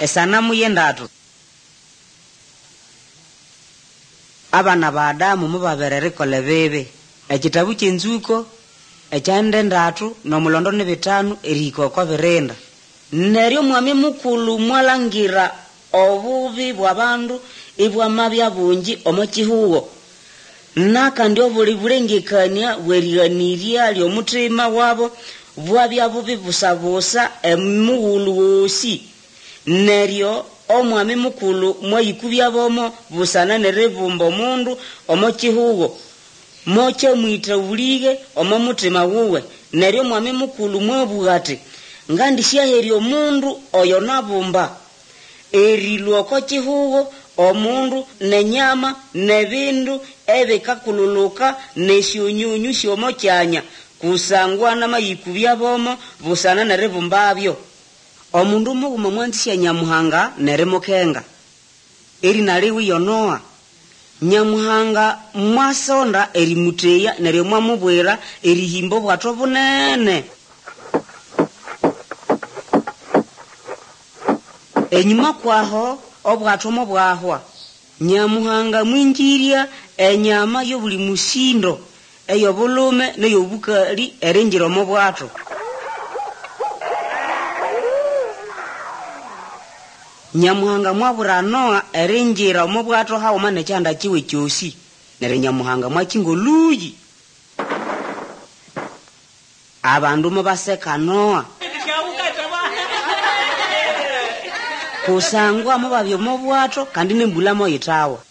esanamu yendatu. Abana ba Adamu mubaberere kole bebe. Ekitabu kyenzuko ekyande ndatu nomulondo ne bitanu eriko kwa birenda. Neryo mwami mukulu mwalangira obubi bw'abandu ibwamabya bungi omukihugo. Nakandi obuli bulengekania bweriganirya lyomutima wabo bwabya bubi busabusa emughulu wosi. Neryo omwami mukulu mwayikubya bomo busana nerebumba omundu omukihugo. Moche mwita ulige omutima wuwe. Neryo mwami mukulu mwabugati ngandi syaheryo omundu oyo nabumba erilwoko kihugo omundu nenyama nebindu ebikakululuka nesyonyunyu syomokyanya kusangwa namayikubya bomo busana nerebumbabyo. Omundu muguma mwanzisya Nyamuhanga nerimukenga erina liwe Yonoa. Nyamuhanga mwasonda erimuteya neryo mwamubwira erihimbo bwato bunene. Enyuma kwaho obwato mobwahwa Nyamuhanga mwinjirya enyama yobuli musindo eyobulume neyobukali erinjira mu bwato. Nyamuhanga mwabura Noa erinjira mu bwato hauma nekyanda kiwe kyosi. Neryo Nyamuhanga mwakingo luyi. Abandu mubaseka Noa kusangwa mubabyo mu bwato kandi nembulamo yitawa.